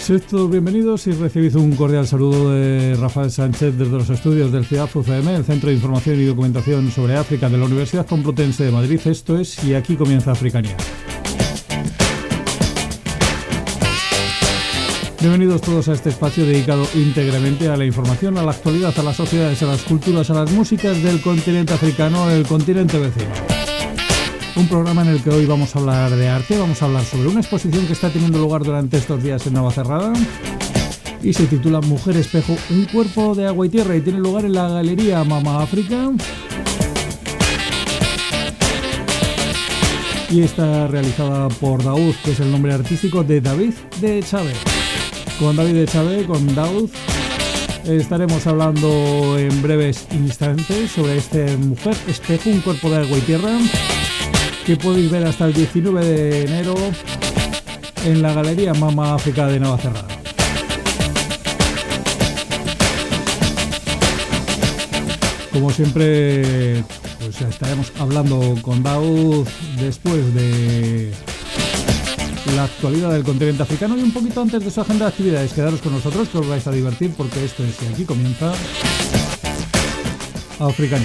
Sed todos bienvenidos y recibid un cordial saludo de Rafael Sánchez desde los estudios del CIAF UCM, el Centro de Información y Documentación sobre África de la Universidad Complutense de Madrid. Esto es Y aquí comienza Africania. Bienvenidos todos a este espacio dedicado íntegramente a la información, a la actualidad, a las sociedades, a las culturas, a las músicas del continente africano, el continente vecino. Un programa en el que hoy vamos a hablar de arte, vamos a hablar sobre una exposición que está teniendo lugar durante estos días en Navacerrada y se titula Mujer Espejo, un cuerpo de agua y tierra, y tiene lugar en la Galería Mama África y está realizada por Daoud, que es el nombre artístico de David de Echabe. Con David de Echabe, con Daoud, estaremos hablando en breves instantes sobre este Mujer Espejo, un cuerpo de agua y tierra, que podéis ver hasta el 19 de enero en la Galería Mama África de Navacerrada. Como siempre, pues estaremos hablando con Daoud después de la actualidad del continente africano y un poquito antes de su agenda de actividades. Quedaros con nosotros, que os vais a divertir, porque esto es Y aquí comienza Africania.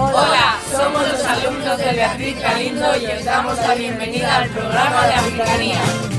Hola, somos los alumnos de Beatriz Galindo y os damos la bienvenida al programa de Africanía.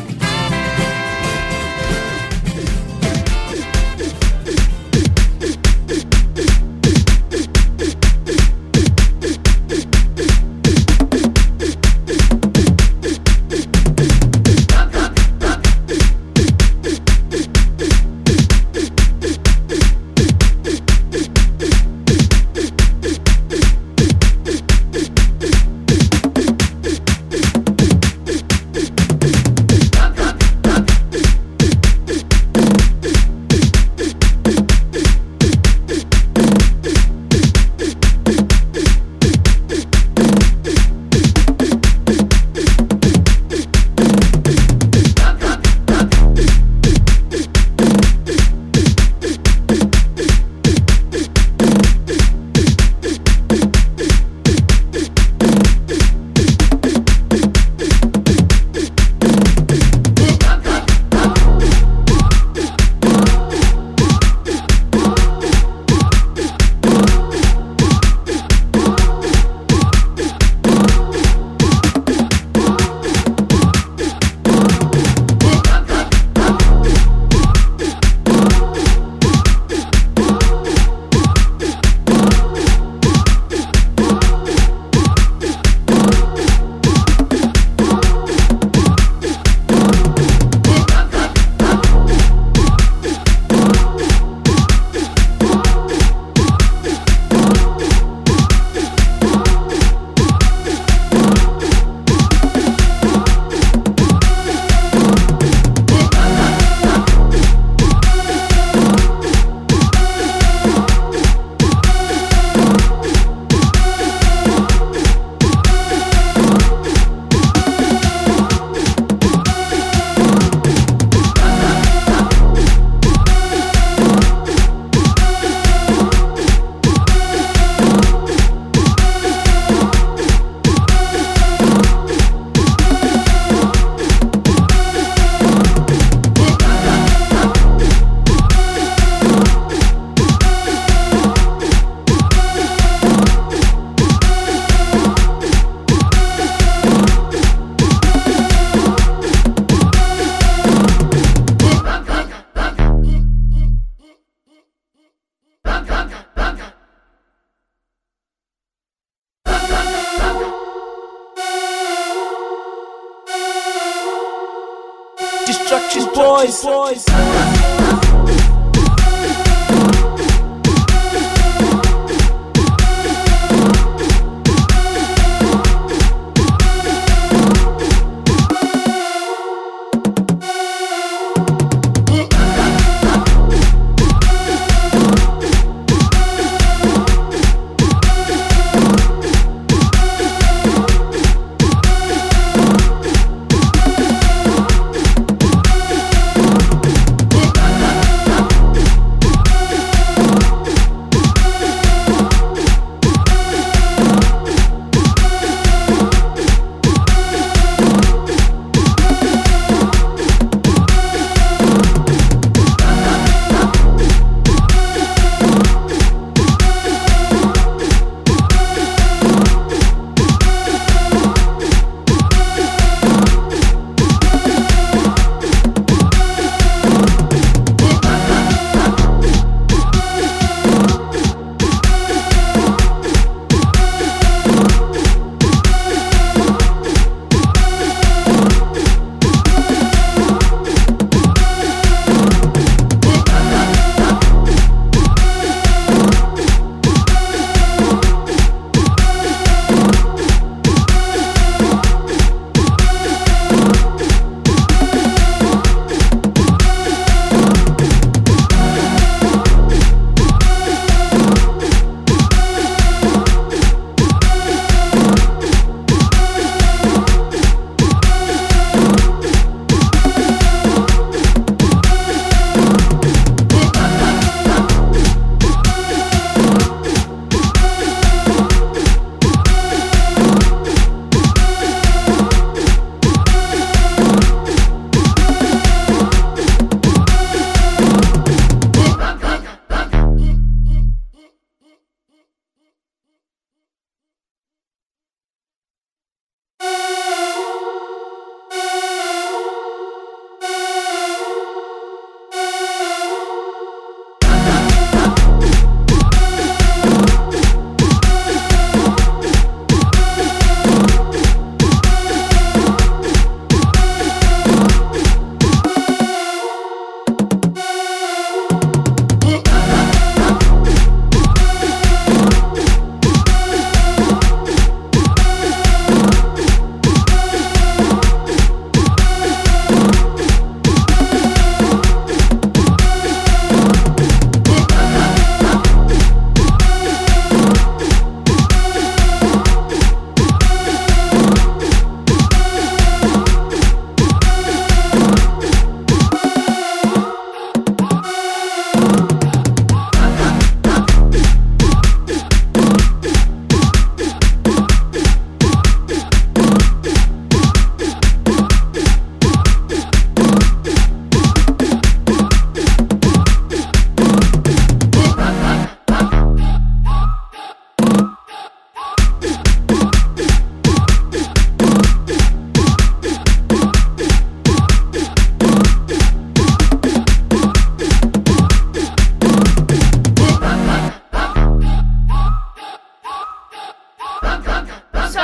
Destruction Boys.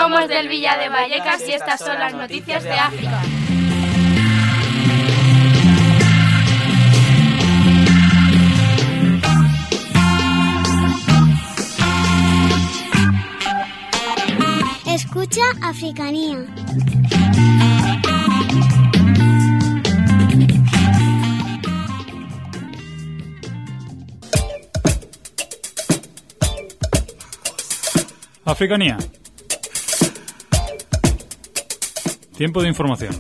Somos del Villa de Vallecas y estas son las noticias de África. Escucha Africanía. Africanía. Tiempo de información.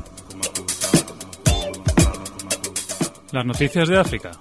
Las noticias de África.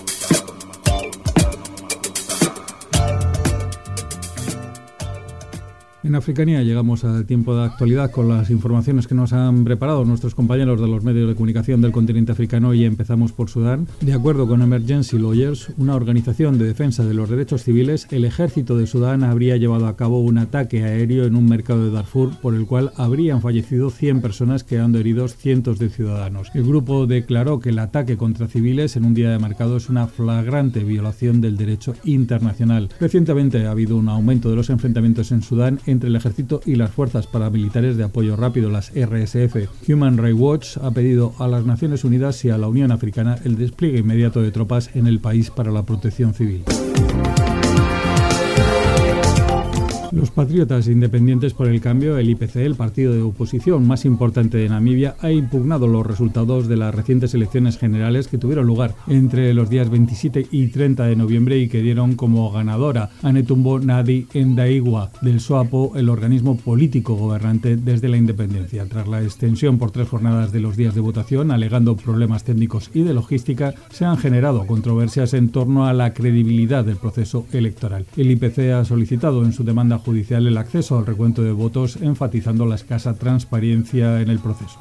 En Africanía llegamos al tiempo de actualidad con las informaciones que nos han preparado nuestros compañeros de los medios de comunicación del continente africano y empezamos por Sudán. De acuerdo con Emergency Lawyers, una organización de defensa de los derechos civiles, el ejército de Sudán habría llevado a cabo un ataque aéreo en un mercado de Darfur por el cual habrían fallecido 100 personas, quedando heridos cientos de ciudadanos. El grupo declaró que el ataque contra civiles en un día de mercado es una flagrante violación del derecho internacional. Recientemente ha habido un aumento de los enfrentamientos en Sudán entre el ejército y las fuerzas paramilitares de apoyo rápido, las RSF. Human Rights Watch ha pedido a las Naciones Unidas y a la Unión Africana el despliegue inmediato de tropas en el país para la protección civil. Los Patriotas Independientes por el Cambio, el IPC, el partido de oposición más importante de Namibia, ha impugnado los resultados de las recientes elecciones generales que tuvieron lugar entre los días 27 y 30 de noviembre y que dieron como ganadora a Netumbo Nandi Ndaitwah del SWAPO, el organismo político gobernante desde la independencia. Tras la extensión por 3 jornadas de los días de votación, alegando problemas técnicos y de logística, se han generado controversias en torno a la credibilidad del proceso electoral. El IPC ha solicitado en su demanda judicial el acceso al recuento de votos, enfatizando la escasa transparencia en el proceso.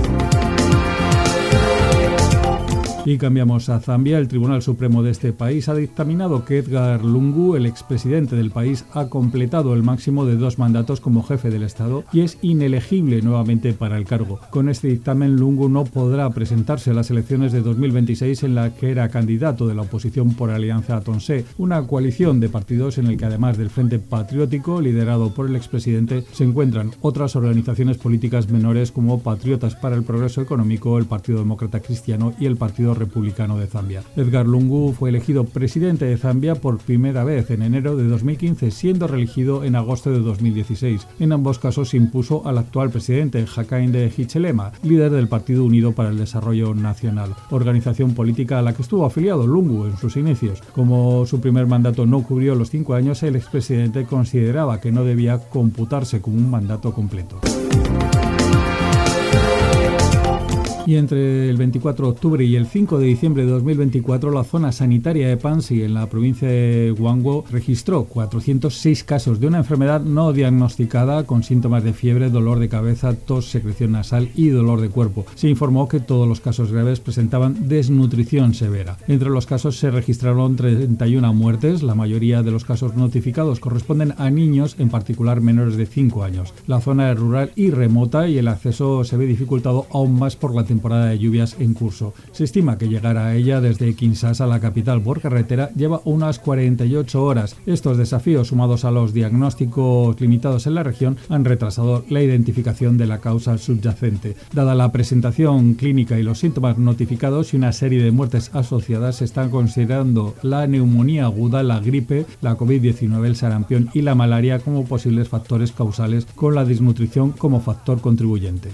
Y cambiamos a Zambia. El Tribunal Supremo de este país ha dictaminado que Edgar Lungu, el expresidente del país, ha completado el máximo de 2 mandatos como jefe del Estado y es inelegible nuevamente para el cargo. Con este dictamen, Lungu no podrá presentarse a las elecciones de 2026 en la que era candidato de la oposición por Alianza Tonse, una coalición de partidos en el que además del Frente Patriótico, liderado por el expresidente, se encuentran otras organizaciones políticas menores como Patriotas para el Progreso Económico, el Partido Demócrata Cristiano y el Partido Republicano de Zambia. Edgar Lungu fue elegido presidente de Zambia por primera vez en enero de 2015, siendo reelegido en agosto de 2016. En ambos casos se impuso al actual presidente, Hakainde Hichilema, líder del Partido Unido para el Desarrollo Nacional, organización política a la que estuvo afiliado Lungu en sus inicios. Como su primer mandato no cubrió los 5 años, el expresidente consideraba que no debía computarse como un mandato completo. Y entre el 24 de octubre y el 5 de diciembre de 2024, la zona sanitaria de Pansi, en la provincia de Gwangwo, registró 406 casos de una enfermedad no diagnosticada con síntomas de fiebre, dolor de cabeza, tos, secreción nasal y dolor de cuerpo. Se informó que todos los casos graves presentaban desnutrición severa. Entre los casos se registraron 31 muertes. La mayoría de los casos notificados corresponden a niños, en particular menores de 5 años. La zona es rural y remota y el acceso se ve dificultado aún más por la temporada de lluvias en curso. Se estima que llegar a ella desde Kinshasa, la capital, por carretera lleva unas 48 horas. Estos desafíos, sumados a los diagnósticos limitados en la región, han retrasado la identificación de la causa subyacente. Dada la presentación clínica y los síntomas notificados y una serie de muertes asociadas, se están considerando la neumonía aguda, la gripe, la COVID-19, el sarampión y la malaria como posibles factores causales, con la desnutrición como factor contribuyente.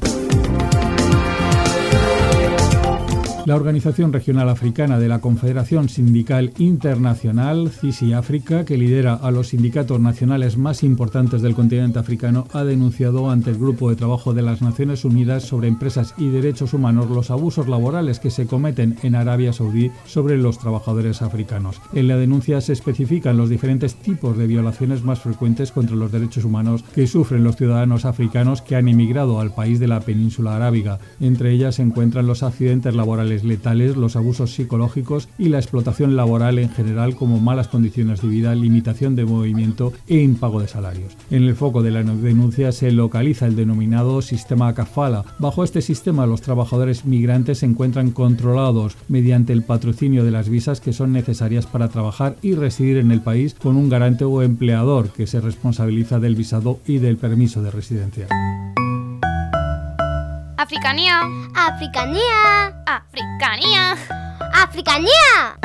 La Organización Regional Africana de la Confederación Sindical Internacional, CISI África, que lidera a los sindicatos nacionales más importantes del continente africano, ha denunciado ante el Grupo de Trabajo de las Naciones Unidas sobre Empresas y Derechos Humanos los abusos laborales que se cometen en Arabia Saudí sobre los trabajadores africanos. En la denuncia se especifican los diferentes tipos de violaciones más frecuentes contra los derechos humanos que sufren los ciudadanos africanos que han emigrado al país de la península arábiga. Entre ellas se encuentran los accidentes laborales laborales letales, los abusos psicológicos y la explotación laboral en general, como malas condiciones de vida, limitación de movimiento e impago de salarios. En el foco de la denuncia se localiza el denominado sistema kafala. Bajo este sistema, los trabajadores migrantes se encuentran controlados mediante el patrocinio de las visas que son necesarias para trabajar y residir en el país, con un garante o empleador que se responsabiliza del visado y del permiso de residencia. Africanía. Africanía. Africanía. Africanía.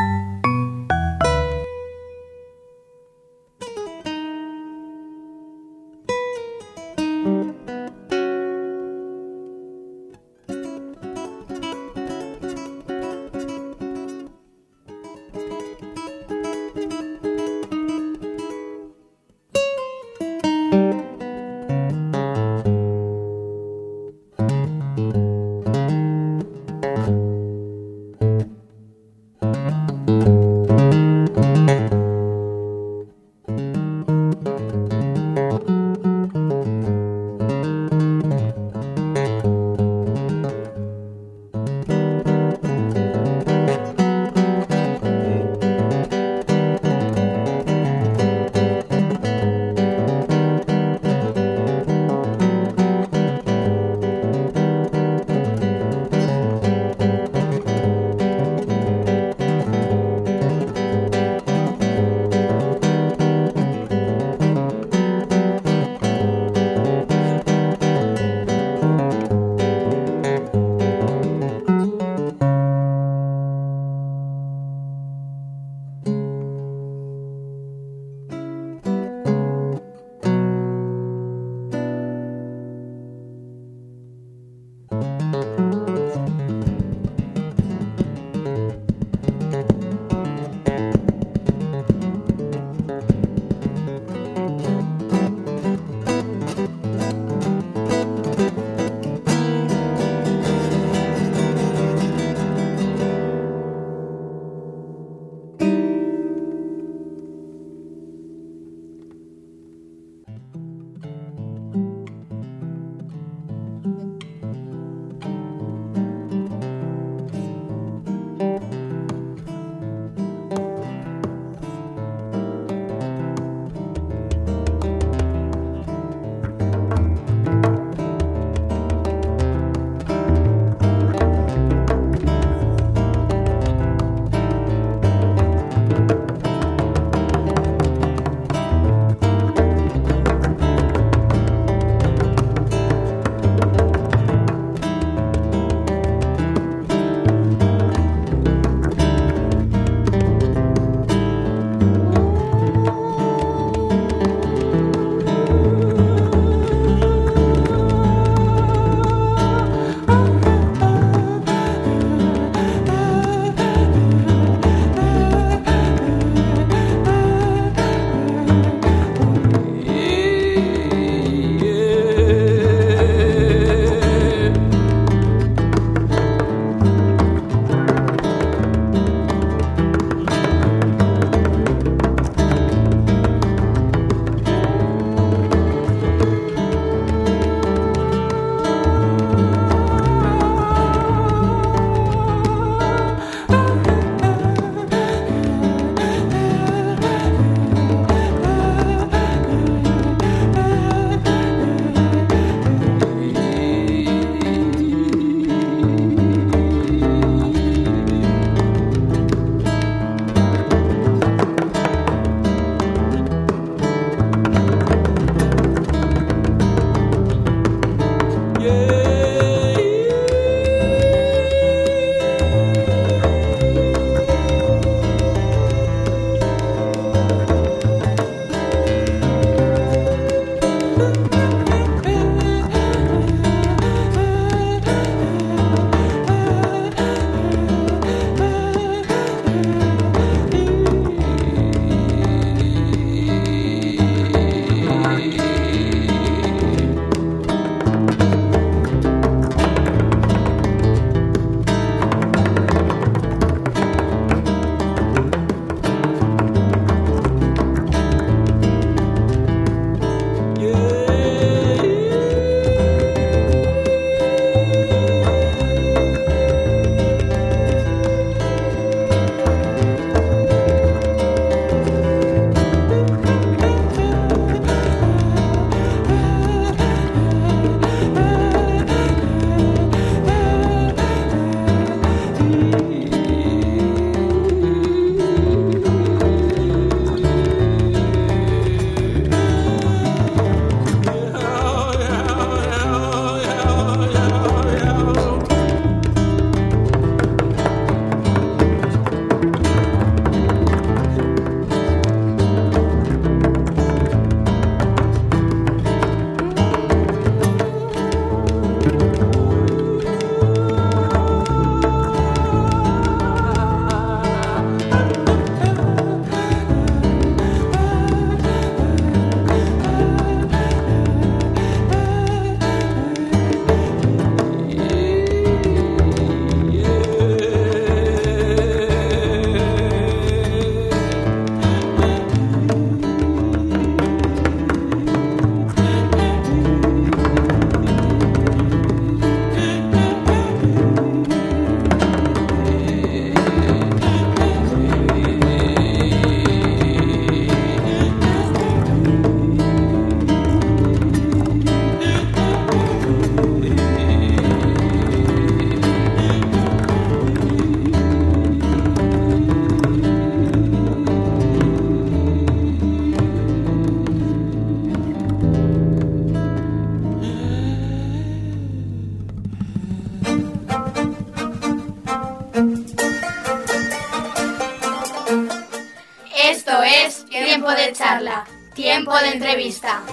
de charla, tiempo de entrevista.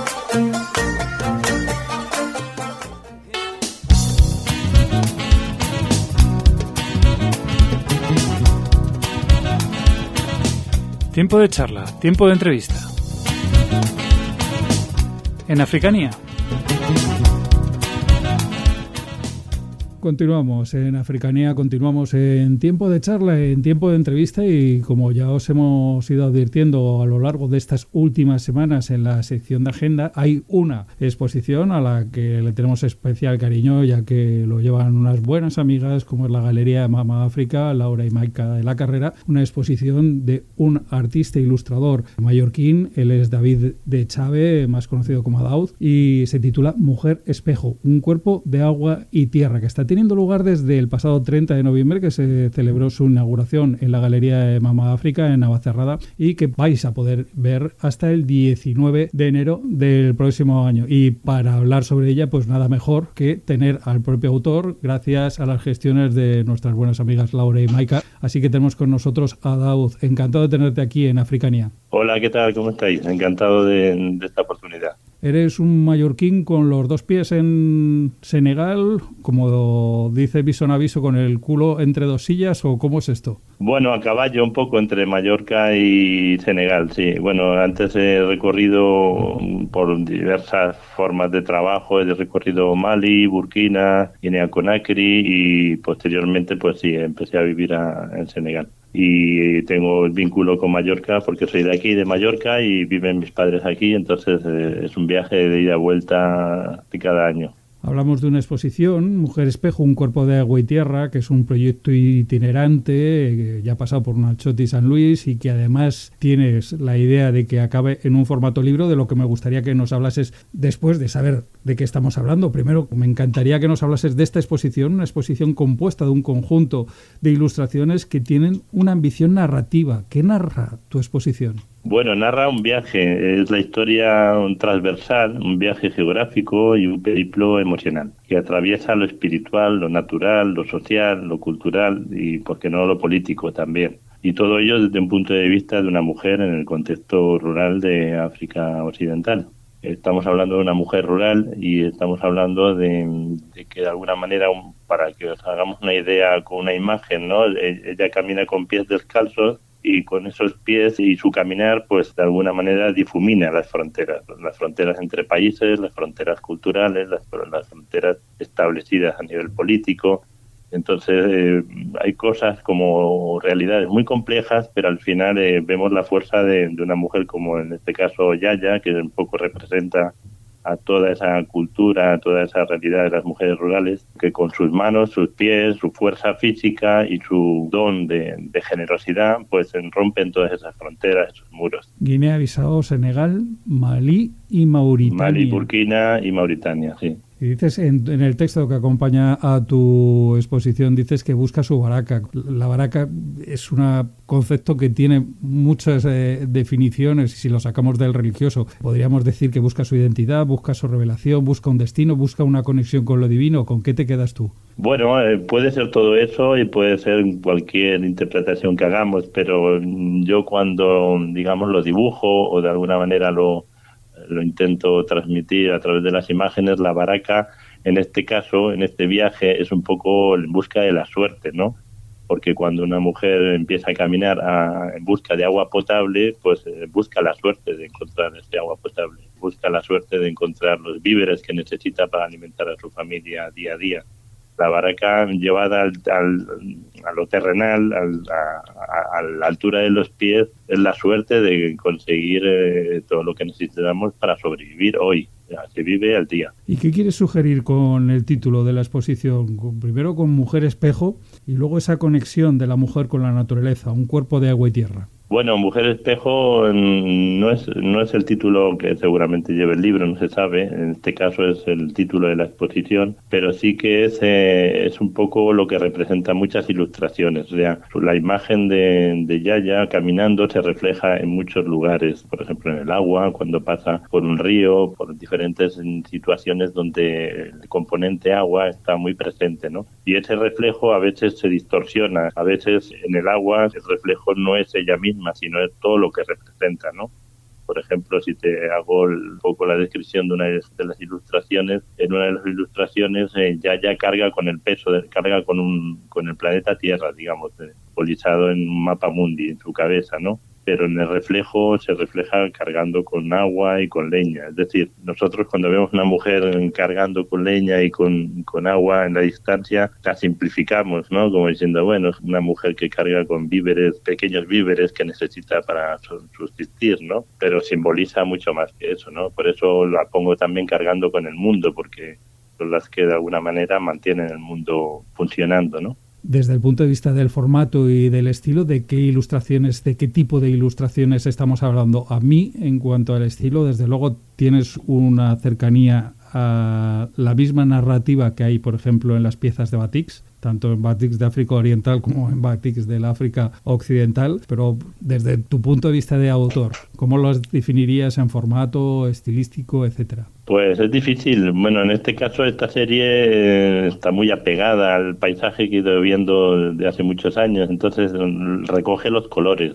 Tiempo de charla, tiempo de entrevista. En Africanía. Continuamos en Africanía, continuamos en tiempo de charla, en tiempo de entrevista y como ya os hemos ido advirtiendo a lo largo de estas últimas semanas en la sección de agenda, hay una exposición a la que le tenemos especial cariño ya que lo llevan unas buenas amigas como es la Galería de Mama África, Laura y Maika de la Carrera, una exposición de un artista ilustrador mallorquín, él es David de Chave, más conocido como Daud, y se titula Mujer Espejo, un cuerpo de agua y tierra, que está teniendo lugar desde el pasado 30 de noviembre, que se celebró su inauguración en la Galería de Mama África en Navacerrada y que vais a poder ver hasta el 19 de enero del próximo año. Y para hablar sobre ella, pues nada mejor que tener al propio autor, gracias a las gestiones de nuestras buenas amigas Laura y Maika. Así que tenemos con nosotros a Daud. Encantado de tenerte aquí en Africanía. Hola, ¿qué tal? ¿Cómo estáis? Encantado de esta oportunidad. Eres un mallorquín con los dos pies en Senegal, como dice Viso Naviso, con el culo entre dos sillas, ¿o cómo es esto? Bueno, a caballo un poco entre Mallorca y Senegal, sí. Bueno, antes he recorrido por diversas formas de trabajo, he recorrido Mali, Burkina, Guinea-Conakry y posteriormente, pues sí, empecé a vivir en Senegal. Y tengo el vínculo con Mallorca porque soy de aquí, de Mallorca, y viven mis padres aquí, entonces es un viaje de ida y vuelta cada año. Hablamos de una exposición, Mujer Espejo, un cuerpo de agua y tierra, que es un proyecto itinerante, que ya ha pasado por Nachot y San Luis y que además tienes la idea de que acabe en un formato libro, de lo que me gustaría que nos hablases después de saber de qué estamos hablando. Primero, me encantaría que nos hablases de esta exposición, una exposición compuesta de un conjunto de ilustraciones que tienen una ambición narrativa. ¿Qué narra tu exposición? Bueno, narra un viaje, es la historia transversal, un viaje geográfico y un periplo emocional, que atraviesa lo espiritual, lo natural, lo social, lo cultural y, por qué no, lo político también. Y todo ello desde un punto de vista de una mujer en el contexto rural de África Occidental. Estamos hablando de una mujer rural y estamos hablando de que de alguna manera, para que os hagamos una idea con una imagen, ¿no? Ella camina con pies descalzos y con esos pies y su caminar, pues de alguna manera difumina las fronteras entre países, las fronteras culturales, las fronteras establecidas a nivel político. Entonces hay cosas como realidades muy complejas, pero al final vemos la fuerza de una mujer como en este caso Yaya, que un poco representa a toda esa cultura, a toda esa realidad de las mujeres rurales, que con sus manos, sus pies, su fuerza física y su don de generosidad, pues rompen todas esas fronteras, esos muros. Guinea-Bissau, Senegal, Malí y Mauritania. Malí, Burkina y Mauritania, sí. Y dices en el texto que acompaña a tu exposición, dices que busca su baraka. La baraka es un concepto que tiene muchas definiciones, y si lo sacamos del religioso, podríamos decir que busca su identidad, busca su revelación, busca un destino, busca una conexión con lo divino. ¿Con qué te quedas tú? Bueno, puede ser todo eso y puede ser cualquier interpretación que hagamos, pero yo cuando, digamos, lo dibujo o de alguna manera lo intento transmitir a través de las imágenes, la baraka, en este caso, en este viaje, es un poco en busca de la suerte, ¿no? Porque cuando una mujer empieza a caminar en busca de agua potable, pues busca la suerte de encontrar este agua potable, busca la suerte de encontrar los víveres que necesita para alimentar a su familia día a día. La baraka llevada a lo terrenal, a la altura de los pies, es la suerte de conseguir todo lo que necesitamos para sobrevivir hoy. Se vive al día. ¿Y qué quieres sugerir con el título de la exposición? Primero con Mujer Espejo y luego esa conexión de la mujer con la naturaleza, un cuerpo de agua y tierra. Bueno, Mujer Espejo no es el título que seguramente lleve el libro, no se sabe. En este caso es el título de la exposición, pero sí que es un poco lo que representa muchas ilustraciones. O sea, la imagen de Yaya caminando se refleja en muchos lugares, por ejemplo en el agua, cuando pasa por un río, por diferentes situaciones donde el componente agua está muy presente, ¿no? Y ese reflejo a veces se distorsiona, a veces en el agua el reflejo no es ella misma, sino es todo lo que representa, ¿no? Por ejemplo, si te hago un poco la descripción de una de las ilustraciones, en una de las ilustraciones ya carga con el peso, carga con el planeta Tierra, digamos, simbolizado en un mapa mundi en su cabeza, ¿no? Pero en el reflejo se refleja cargando con agua y con leña. Es decir, nosotros cuando vemos una mujer cargando con leña y con agua en la distancia, la simplificamos, ¿no? Como diciendo, bueno, es una mujer que carga con víveres, pequeños víveres que necesita para subsistir, ¿no? Pero simboliza mucho más que eso, ¿no? Por eso la pongo también cargando con el mundo, porque son las que de alguna manera mantienen el mundo funcionando, ¿no? Desde el punto de vista del formato y del estilo, ¿de qué ilustraciones, de qué tipo de ilustraciones estamos hablando? A mí, en cuanto al estilo, desde luego tienes una cercanía a la misma narrativa que hay, por ejemplo, en las piezas de batiks, tanto en batiks de África Oriental como en batiks del África Occidental, pero desde tu punto de vista de autor, ¿cómo los definirías en formato, estilístico, etcétera? Pues es difícil. Bueno, en este caso esta serie está muy apegada al paisaje que he ido viendo de hace muchos años, entonces recoge los colores,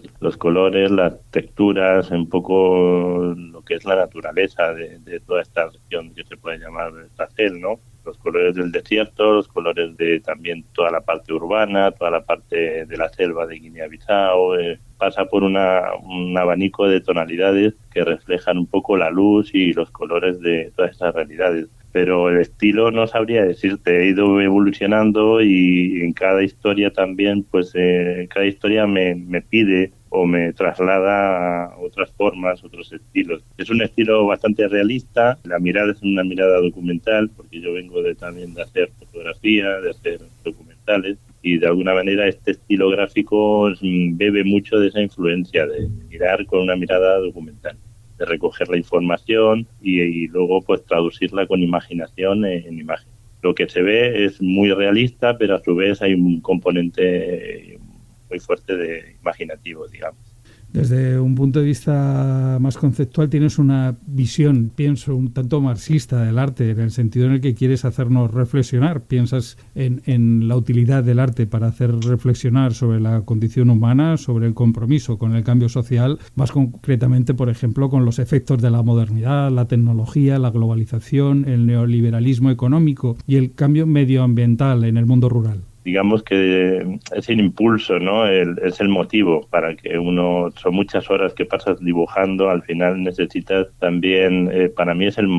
las texturas, un poco lo que es la naturaleza de toda esta región que se puede llamar Sahel, ¿no? Los colores del desierto, los colores de también toda la parte urbana, toda la parte de la selva de Guinea-Bissau, pasa por un abanico de tonalidades que reflejan un poco la luz y los colores de todas esas realidades. Pero el estilo no sabría decirte, he ido evolucionando y en cada historia también, pues cada historia me pide o me traslada a otras formas, otros estilos. Es un estilo bastante realista, la mirada es una mirada documental, porque yo vengo también de hacer fotografía, de hacer documentales, y de alguna manera este estilo gráfico bebe mucho de esa influencia de mirar con una mirada documental, de recoger la información y luego pues traducirla con imaginación en imagen. Lo que se ve es muy realista, pero a su vez hay un componente muy fuerte de imaginativo, digamos. Desde un punto de vista más conceptual tienes una visión, pienso, un tanto marxista del arte, en el sentido en el que quieres hacernos reflexionar. Piensas en la utilidad del arte para hacer reflexionar sobre la condición humana, sobre el compromiso con el cambio social, más concretamente, por ejemplo, con los efectos de la modernidad, la tecnología, la globalización, el neoliberalismo económico y el cambio medioambiental en el mundo rural. Digamos que es el impulso, ¿no? Es el motivo para que uno, son muchas horas que pasas dibujando, al final necesitas también, para mí es el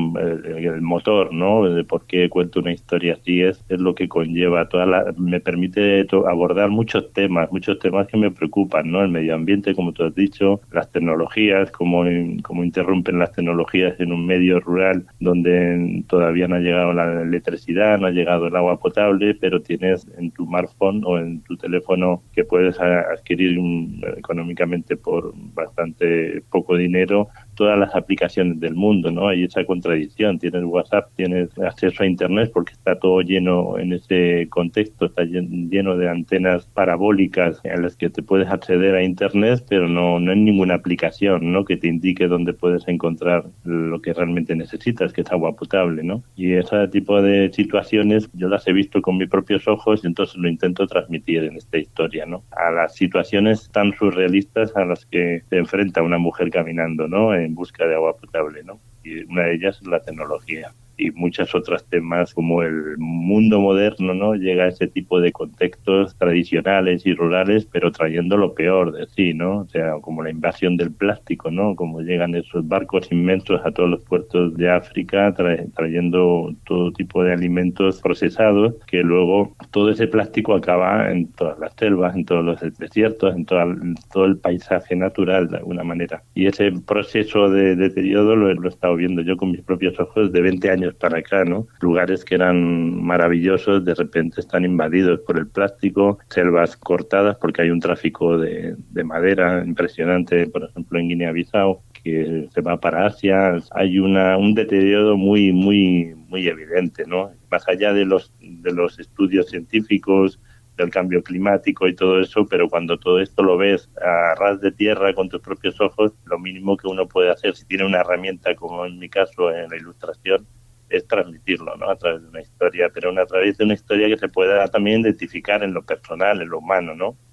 motor, ¿no? De por qué cuento una historia así, es lo que conlleva, me permite abordar muchos temas que me preocupan, ¿no? El medio ambiente, como tú has dicho, las tecnologías, cómo interrumpen las tecnologías en un medio rural donde todavía no ha llegado la electricidad, no ha llegado el agua potable, pero tienes en tu smartphone o en tu teléfono que puedes adquirir económicamente por bastante poco dinero todas las aplicaciones del mundo, ¿no? Hay esa contradicción, tienes WhatsApp, tienes acceso a Internet porque está todo lleno en ese contexto, está lleno de antenas parabólicas en las que te puedes acceder a Internet, pero no hay ninguna aplicación, ¿no? Que te indique dónde puedes encontrar lo que realmente necesitas, que es agua potable, ¿no? Y ese tipo de situaciones yo las he visto con mis propios ojos y entonces lo intento transmitir en esta historia, ¿no? A las situaciones tan surrealistas a las que se enfrenta una mujer caminando, ¿no? En busca de agua potable, ¿no? Y una de ellas es la tecnología. Y muchos otros temas como el mundo moderno, ¿no? Llega a ese tipo de contextos tradicionales y rurales, pero trayendo lo peor de sí, ¿no? O sea, como la invasión del plástico, ¿no? Como llegan esos barcos inmensos a todos los puertos de África trayendo todo tipo de alimentos procesados, que luego todo ese plástico acaba en todas las selvas, en todos los desiertos, en todo el paisaje natural de alguna manera. Y ese proceso de deterioro lo he estado viendo yo con mis propios ojos de 20 años para acá, ¿no? Lugares que eran maravillosos de repente están invadidos por el plástico, selvas cortadas porque hay un tráfico de madera impresionante, por ejemplo en Guinea-Bissau, que se va para Asia. Hay un deterioro muy evidente, ¿no? Más allá de los estudios científicos del cambio climático y todo eso, pero cuando todo esto lo ves a ras de tierra con tus propios ojos, lo mínimo que uno puede hacer si tiene una herramienta, como en mi caso en la ilustración, es transmitirlo, ¿no? A través de una historia, pero a través de una historia que se pueda también identificar en lo personal, en lo humano, ¿no?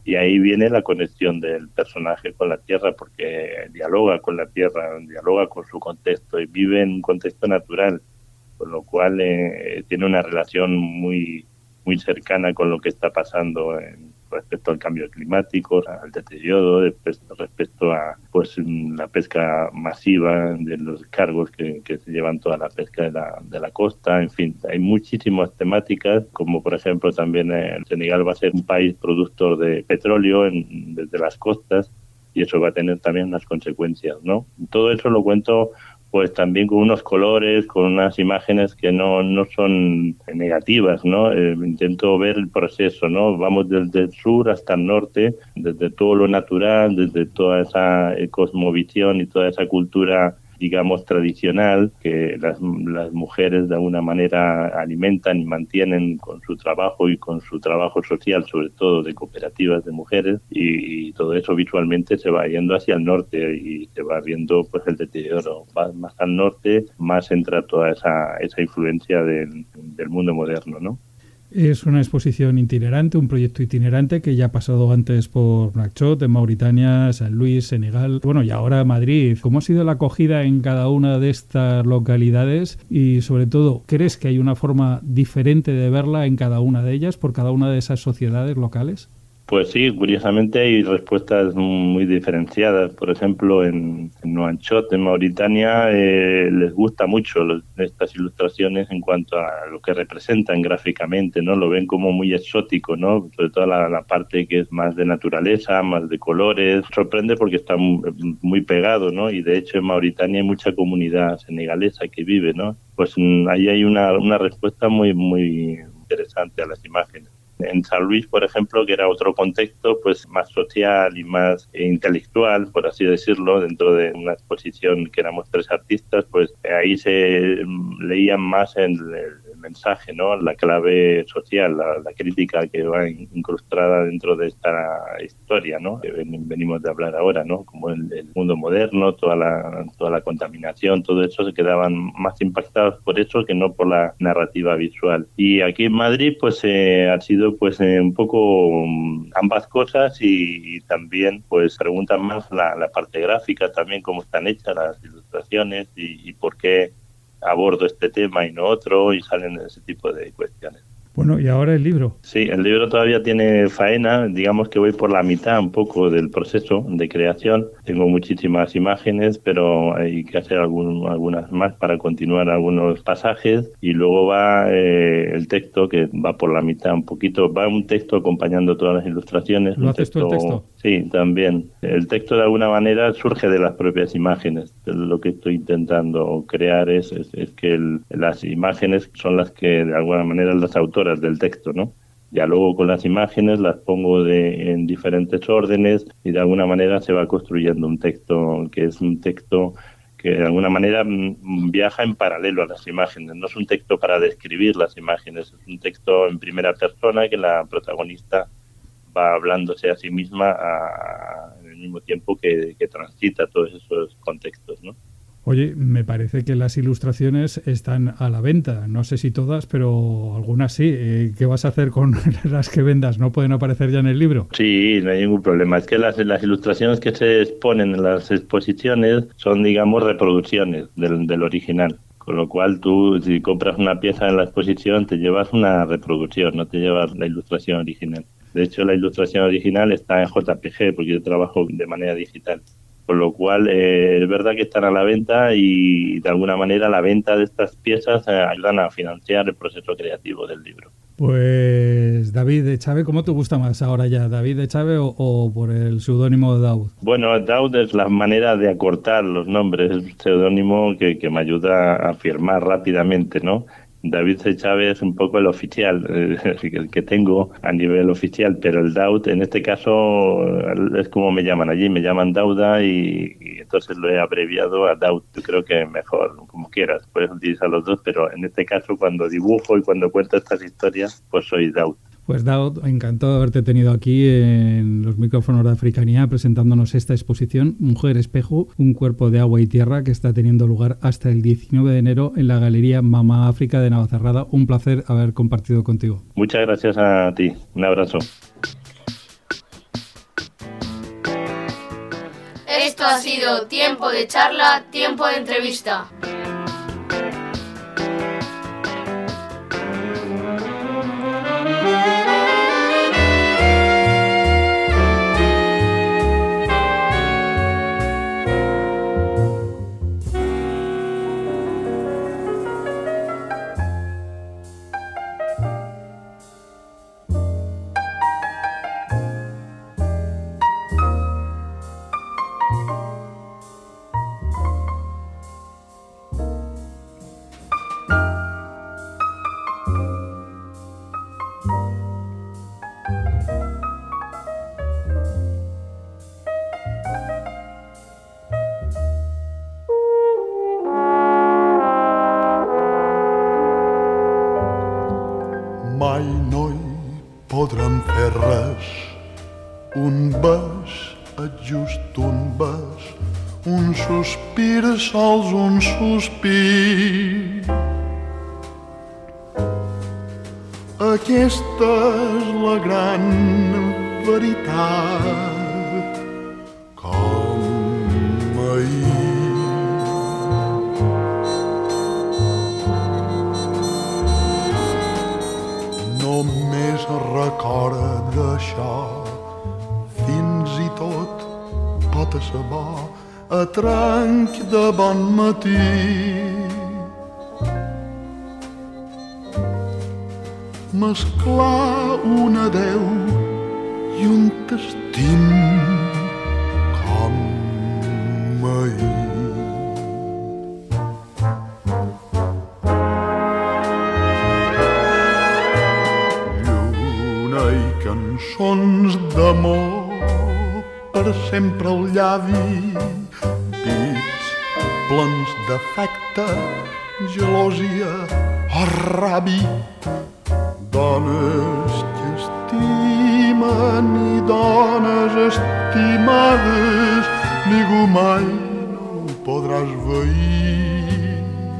Y ahí viene la conexión del personaje con la tierra, porque dialoga con la tierra, dialoga con su contexto y vive en un contexto natural, con lo cual tiene una relación muy cercana con lo que está pasando respecto al cambio climático, al deterioro, respecto a la pesca masiva de los cargos que se llevan toda la pesca de la costa. En fin, hay muchísimas temáticas, como por ejemplo también el Senegal va a ser un país productor de petróleo desde las costas, y eso va a tener también unas consecuencias, ¿no? Todo eso lo cuento pues también con unos colores, con unas imágenes que no son negativas, ¿no? Intento ver el proceso, ¿no? Vamos desde el sur hasta el norte, desde todo lo natural, desde toda esa cosmovisión y toda esa cultura, digamos, tradicional, que las mujeres de alguna manera alimentan y mantienen con su trabajo y con su trabajo social, sobre todo de cooperativas de mujeres, y todo eso visualmente se va yendo hacia el norte y se va viendo pues el deterioro. Va más al norte, más entra toda esa influencia del mundo moderno, ¿no? Es una exposición itinerante, un proyecto itinerante que ya ha pasado antes por Nouakchott, en Mauritania, San Luis, Senegal, bueno, y ahora Madrid. ¿Cómo ha sido la acogida en cada una de estas localidades? Y sobre todo, ¿crees que hay una forma diferente de verla en cada una de ellas, por cada una de esas sociedades locales? Pues sí, curiosamente hay respuestas muy diferenciadas. Por ejemplo, en Nouakchott, en Mauritania, les gusta mucho estas ilustraciones en cuanto a lo que representan gráficamente, ¿no? Lo ven como muy exótico, ¿no? Sobre todo la parte que es más de naturaleza, más de colores. Sorprende porque está muy pegado, ¿no? Y de hecho en Mauritania hay mucha comunidad senegalesa que vive, ¿no? Pues ahí hay una respuesta muy interesante a las imágenes. En San Luis, por ejemplo, que era otro contexto pues más social y más intelectual, por así decirlo, dentro de una exposición que éramos 3 artistas, pues ahí se leían más el mensaje, ¿no? La clave social, la crítica que va incrustada dentro de esta historia, ¿no? Que venimos de hablar ahora, ¿no? Como el mundo moderno, toda la contaminación, todo eso, se quedaban más impactados por eso que no por la narrativa visual. Y aquí en Madrid pues ha sido pues un poco ambas cosas, y también pues preguntan más la parte gráfica también, cómo están hechas las ilustraciones y por qué abordo este tema y no otro, y salen ese tipo de cuestiones. Bueno, y ahora el libro. Sí, el libro todavía tiene faena, digamos que voy por la mitad un poco del proceso de creación. Tengo muchísimas imágenes, pero hay que hacer algunas más para continuar algunos pasajes, y luego va el texto, que va por la mitad un poquito. Va un texto acompañando todas las ilustraciones. ¿Lo haces tú el texto? Sí, también. El texto de alguna manera surge de las propias imágenes. Lo que estoy intentando crear es que las imágenes son las que de alguna manera las autoras del texto, ¿no? Ya luego con las imágenes las pongo en diferentes órdenes, y de alguna manera se va construyendo un texto que es un texto que de alguna manera viaja en paralelo a las imágenes. No es un texto para describir las imágenes, es un texto en primera persona que la protagonista va hablándose a sí misma en el mismo tiempo que transita todos esos contextos, ¿no? Oye, me parece que las ilustraciones están a la venta. No sé si todas, pero algunas sí. ¿Qué vas a hacer con las que vendas? ¿No pueden aparecer ya en el libro? Sí, no hay ningún problema. Es que las ilustraciones que se exponen en las exposiciones son, digamos, reproducciones del original. Con lo cual tú, si compras una pieza en la exposición, te llevas una reproducción, no te llevas la ilustración original. De hecho, la ilustración original está en JPG, porque yo trabajo de manera digital. Con lo cual, es verdad que están a la venta, y de alguna manera la venta de estas piezas ayudan a financiar el proceso creativo del libro. Pues David Echave, ¿cómo te gusta más ahora ya? ¿David Echave o por el seudónimo de Daud? Bueno, Daud es la manera de acortar los nombres, es un seudónimo que me ayuda a firmar rápidamente, ¿no? David Echave es un poco el oficial, el que tengo a nivel oficial, pero el Daud en este caso es como me llaman allí, me llaman Dauda, y entonces lo he abreviado a Daud. Yo creo que mejor, como quieras, puedes utilizar los dos, pero en este caso cuando dibujo y cuando cuento estas historias, pues soy Daud. Pues Daud, encantado de haberte tenido aquí en los micrófonos de Africanía presentándonos esta exposición Mujer Espejo, un cuerpo de agua y tierra, que está teniendo lugar hasta el 19 de enero en la Galería Mama África de Navacerrada. Un placer haber compartido contigo. Muchas gracias a ti. Un abrazo. Esto ha sido Tiempo de Charla, Tiempo de Entrevista. Mai no hi podrem fer res, un bes és just un bes, un sospir sols un sospir. Aquesta és la gran veritat, com ahir. Només recorda d'això, fins i tot pot ser bo a tranc de bon matí. Mesclar un adeu i un t'estim com ahir. Lluna i cançons d'amor per sempre al llavi, dits plens d'afecte, gelòsia o rabi. Dones que estimen i dones estimades, ningú mai no ho podràs veir.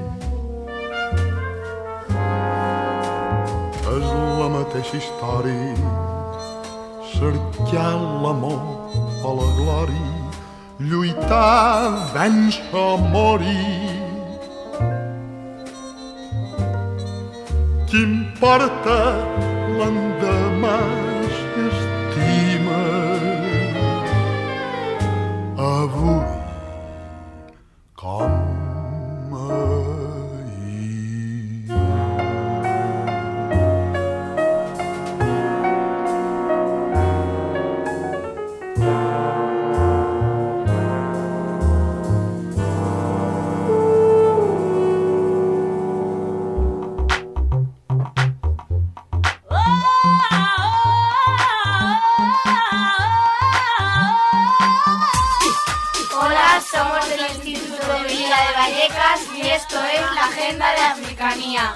És la mateixa història, cercar l'amor o la glòria, lluitar, vèncer o morir. Qu'importa l'endemà si estima avui com ahir. Y esto es la Agenda de Africanía.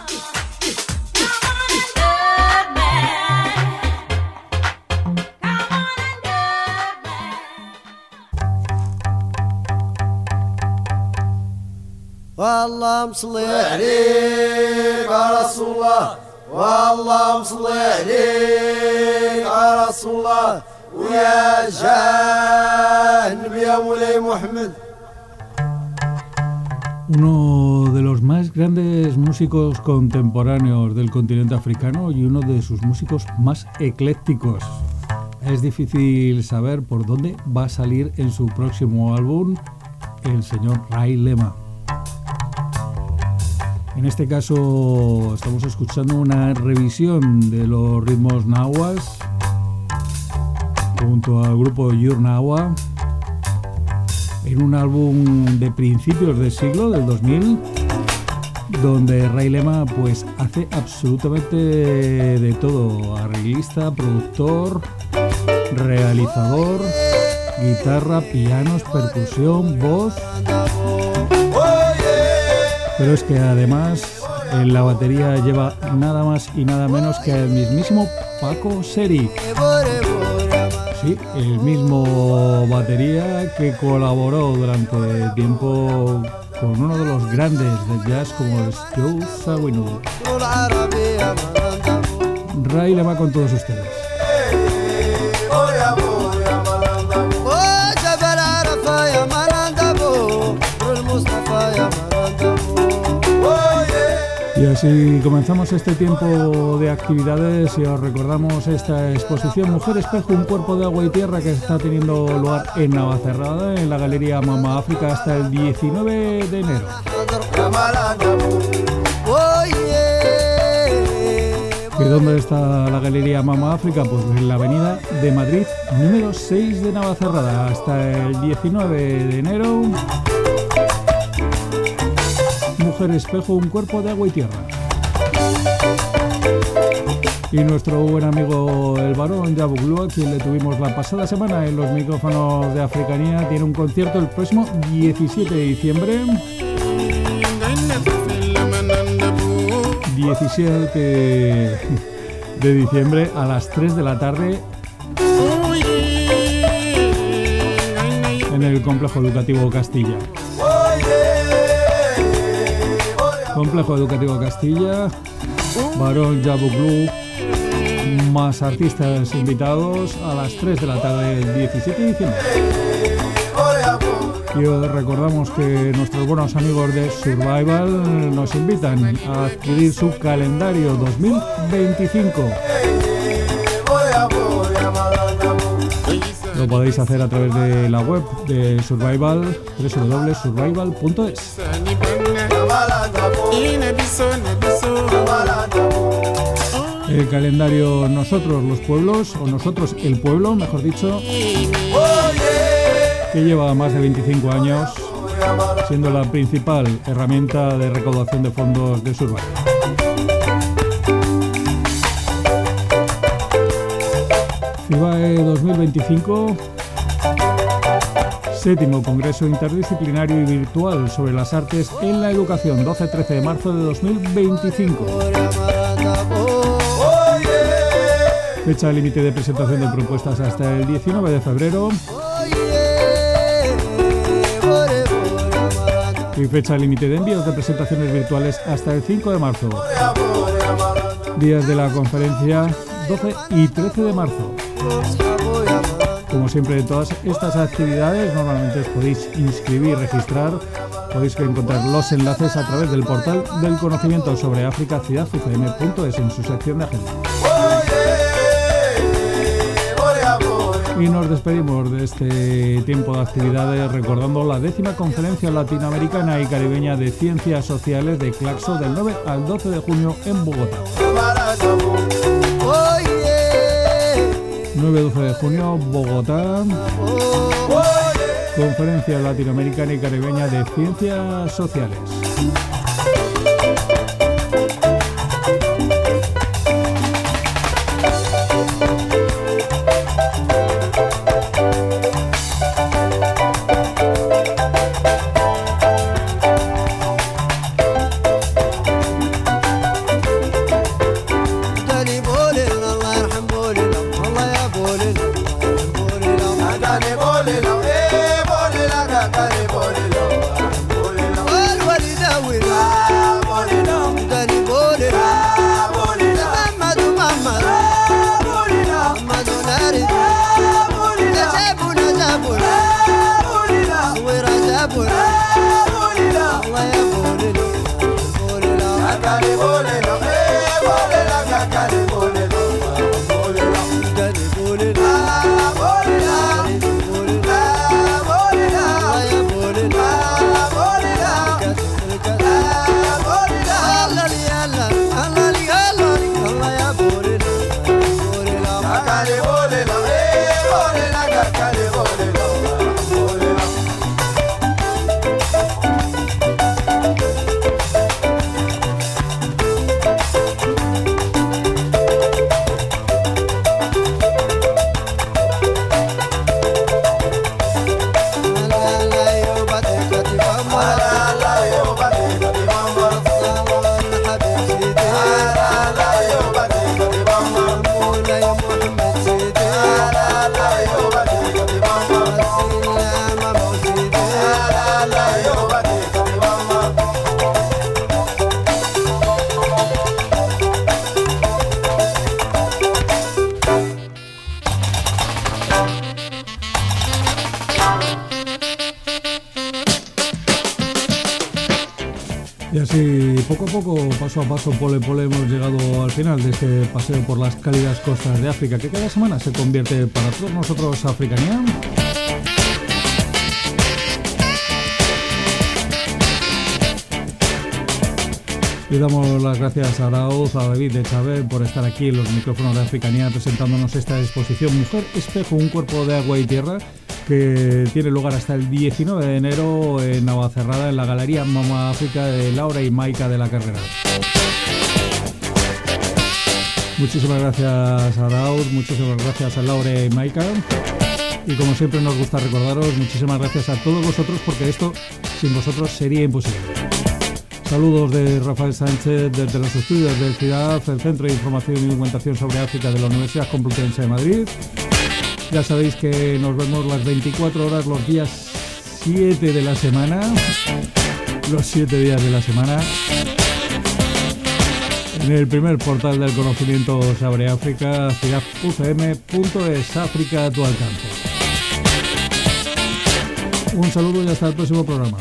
اللهم صل عليك على رسول الله اللهم صل عليك على رسول الله ويا جانب يا مولاي محمد. Uno de los más grandes músicos contemporáneos del continente africano y uno de sus músicos más eclécticos. Es difícil saber por dónde va a salir en su próximo álbum el señor Ray Lema. En este caso estamos escuchando una revisión de los ritmos nahuas junto al grupo Yur Nahua en un álbum de principios del siglo, del 2000, donde Ray Lema pues hace absolutamente de todo: arreglista, productor, realizador, guitarra, pianos, percusión, voz. Pero es que además en la batería lleva nada más y nada menos que el mismísimo Paco Seri. Sí, el mismo batería que colaboró durante tiempo con uno de los grandes del jazz como es Joe Zawinul. Ray Lema con todos ustedes. يا Y así comenzamos este tiempo de actividades y os recordamos esta exposición Mujer Espejo, un cuerpo de agua y tierra que está teniendo lugar en Navacerrada, en la Galería Mama África, hasta el 19 de enero. ¿Y dónde está la Galería Mama África? Pues en la Avenida de Madrid, número 6 de Navacerrada, hasta el 19 de enero. Mujer Espejo, un cuerpo de agua y tierra. Y nuestro buen amigo el varón Yabuglu, a quien le tuvimos la pasada semana en los micrófonos de Africanía, tiene un concierto el próximo 17 de diciembre. 17 de diciembre a las 3 de la tarde en el Complejo Educativo Castilla. Complejo Educativo Castilla, varón Yabuglu, más artistas invitados a las 3 de la tarde del 17 de diciembre. Y os recordamos que nuestros buenos amigos de Survival nos invitan a adquirir su calendario 2025. Lo podéis hacer a través de la web de Survival, www.survival.es. El calendario Nosotros los Pueblos, o Nosotros el Pueblo, mejor dicho, que lleva más de 25 años siendo la principal herramienta de recaudación de fondos de Survival. FIBAE 2025, séptimo Congreso Interdisciplinario y Virtual sobre las Artes en la Educación, 12-13 de marzo de 2025. Fecha límite de presentación de propuestas hasta el 19 de febrero. Y fecha límite de envíos de presentaciones virtuales hasta el 5 de marzo. Días de la conferencia 12 y 13 de marzo. Como siempre, de todas estas actividades normalmente os podéis inscribir, registrar. Podéis encontrar los enlaces a través del portal del conocimiento sobre África, ciudadfm.es, en su sección de agenda. Y nos despedimos de este tiempo de actividades recordando la 10ª Conferencia Latinoamericana y Caribeña de Ciencias Sociales de Claxo del 9 al 12 de junio en Bogotá. 9-12 de junio, Bogotá. Conferencia Latinoamericana y Caribeña de Ciencias Sociales. والوالدة Y así, poco a poco, paso a paso, pole pole, hemos llegado al final de este paseo por las cálidas costas de África, que cada semana se convierte para todos nosotros Africanía. Le damos las gracias a Arauz, a David de Chávez por estar aquí en los micrófonos de Africanía presentándonos esta exposición Mujer Espejo, un cuerpo de agua y tierra, que tiene lugar hasta el 19 de enero en Navacerrada, en la Galería Mama África de Laura y Maika de la Carrera. Muchísimas gracias a Arauz, muchísimas gracias a Laura y Maika. Y como siempre nos gusta recordaros, muchísimas gracias a todos vosotros, porque esto sin vosotros sería imposible. Saludos de Rafael Sánchez desde los estudios del CIDAF, el Centro de Información y Documentación sobre África de la Universidad Complutense de Madrid. Ya sabéis que nos vemos las 24 horas los días 7 de la semana, los 7 días de la semana, en el primer portal del conocimiento sobre África, cidafufm.es, África a tu alcance. Un saludo y hasta el próximo programa.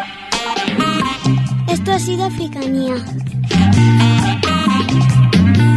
Esto ha sido Africanía.